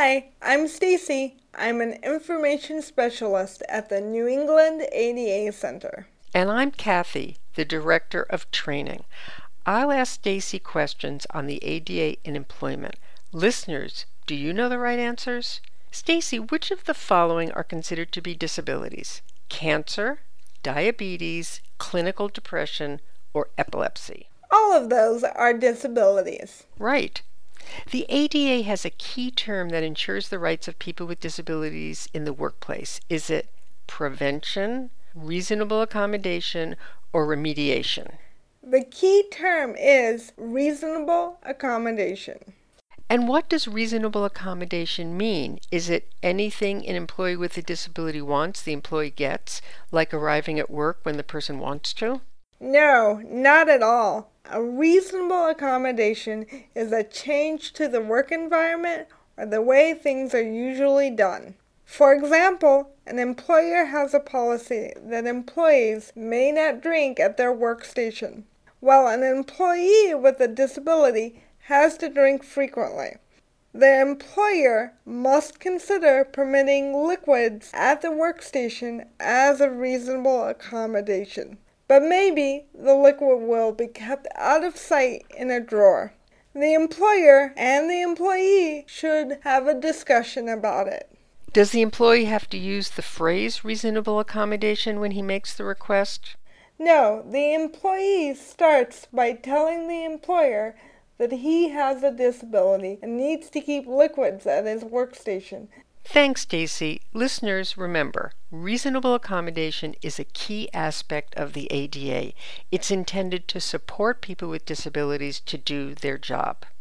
Hi, I'm Stacy. I'm an information specialist at the New England ADA Center. And I'm Kathy, the Director of Training. I'll ask Stacy questions on the ADA and employment. Listeners, do you know the right answers? Stacy, which of the following are considered to be disabilities? Cancer, diabetes, clinical depression, or epilepsy? All of those are disabilities. Right. The ADA has a key term that ensures the rights of people with disabilities in the workplace. Is it prevention, reasonable accommodation, or remediation? The key term is reasonable accommodation. And what does reasonable accommodation mean? Is it anything an employee with a disability wants, the employee gets, like arriving at work when the person wants to? No, not at all. A reasonable accommodation is a change to the work environment or the way things are usually done. For example, an employer has a policy that employees may not drink at their workstation, while an employee with a disability has to drink frequently. The employer must consider permitting liquids at the workstation as a reasonable accommodation. But maybe the liquid will be kept out of sight in a drawer. The employer and the employee should have a discussion about it. Does the employee have to use the phrase reasonable accommodation when he makes the request? No, the employee starts by telling the employer that he has a disability and needs to keep liquids at his workstation. Thanks, Stacy. Listeners, remember, reasonable accommodation is a key aspect of the ADA. It's intended to support people with disabilities to do their job.